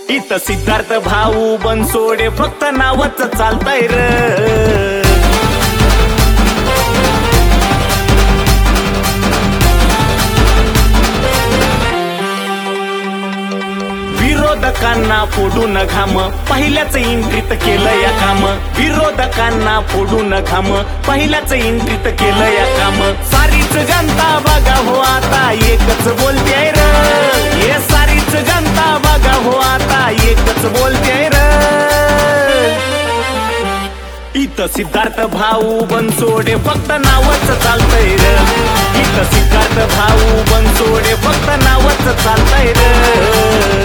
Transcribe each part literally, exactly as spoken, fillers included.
इथं सिद्धार्थ भाऊ बनसोडे फक्त नावच चालतंय र। विरोधकांना फोडून घाम पहिल्याच एंट्रीत केलं या काम। विरोधकांना फोडून घाम पहिल्याच एंट्रीत केलं या काम। सारीच जनता बघा हो आता एकच बोलतेय र। हे सारीच जनता बघा हो आता एकच बोलतेय र। इथं सिद्धार्थ भाऊ बनसोडे फक्त नावच चालतंय र। इथं सिद्धार्थ भाऊ बनसोडे फक्त नावच चालतंय र।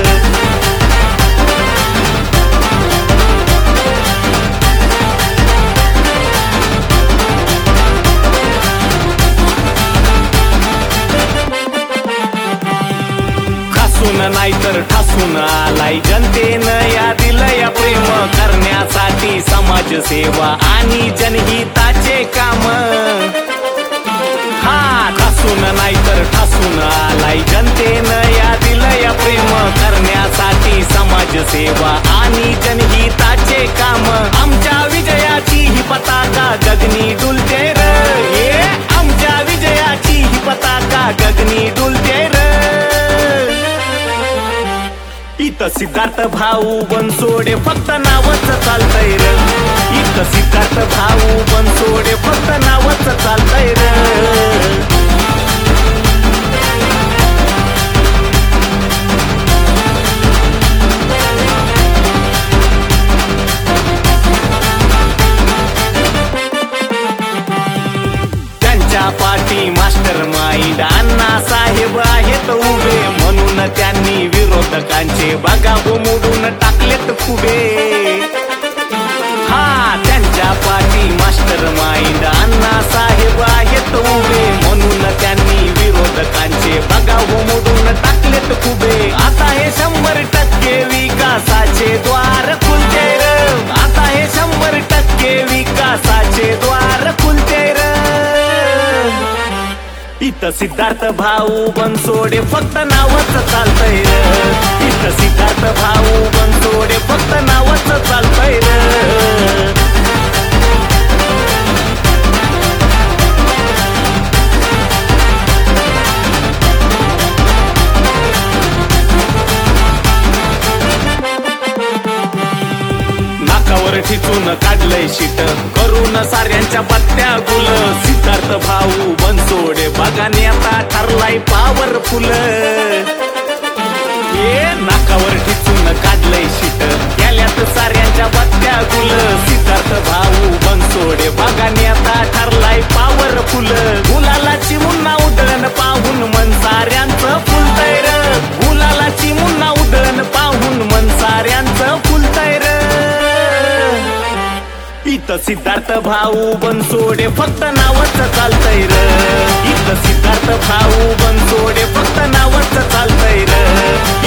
नाहीतर ठासून आलाय जनतेनं या दिलं या प्रेम करण्यासाठी समाजसेवा आणि जनहिताचे काम। हा ठासून नाहीतर ठासून आलाय जनतेनं या दिलं या प्रेम करण्यासाठी समाजसेवा आणि जनहिताचे काम। आमच्या विजयाची ही पताका गगनी डुलते र। हे आमच्या विजयाची ही पताका गगनी डुलते र। इथं सिद्धार्थ भाऊ बनसोडे फक्त नावच चालतंय र। इथं सिद्धार्थ भाऊ बनसोडे फक्त नावच चालतंय र। पाठी मास्टर माइंड अण्णा साहेब आहेत उभे म्हणून त्यांनी विरोधकांचे बघा मोडून टाकलेत खुबे। हा त्यांच्या पाठी मास्टर माइंड अण्णा साहेब आहेत उभे म्हणून त्यांनी विरोधकांचे बघा मोडून टाकलेत खुबे। आता हे शंभर टक्के विकासाचे द्वार खुलते र। आता हे शंभर टक्के विकासाचे द्वार खुलते र। इथं सिद्धार्थ भाऊ बनसोडे फक्त नावच चालतंय र। इथं सिद्धार्थ भाऊ बनसोडे फक्त नावच चालतंय र। नाकावर ठिचून काढलंय शीट करून साऱ्यांच्या पत्त्या गुल। सिद्धार्थ भाऊ बनसोडे बघा नेता ठरलाय पॉवरफुल। हे नाकावर ठिचून काढलंय शीट केल्यात साऱ्यांच्या पत्त्या गुल। सिद्धार्थ भाऊ बनसोडे बघा नेता ठरलाय पॉवरफुल। गुलालाची मुन्ना उधळण पाहून मन साऱ्यांचं फुलतंय र। गुलालाची मुन्ना उधळण पाहून मन साऱ्यांचं फुलतंय र। इथं सिद्धार्थ भाऊ बनसोडे फक्त नावच चालतंय र। इथं सिद्धार्थ भाऊ बनसोडे फक्त नावच चालतंय र।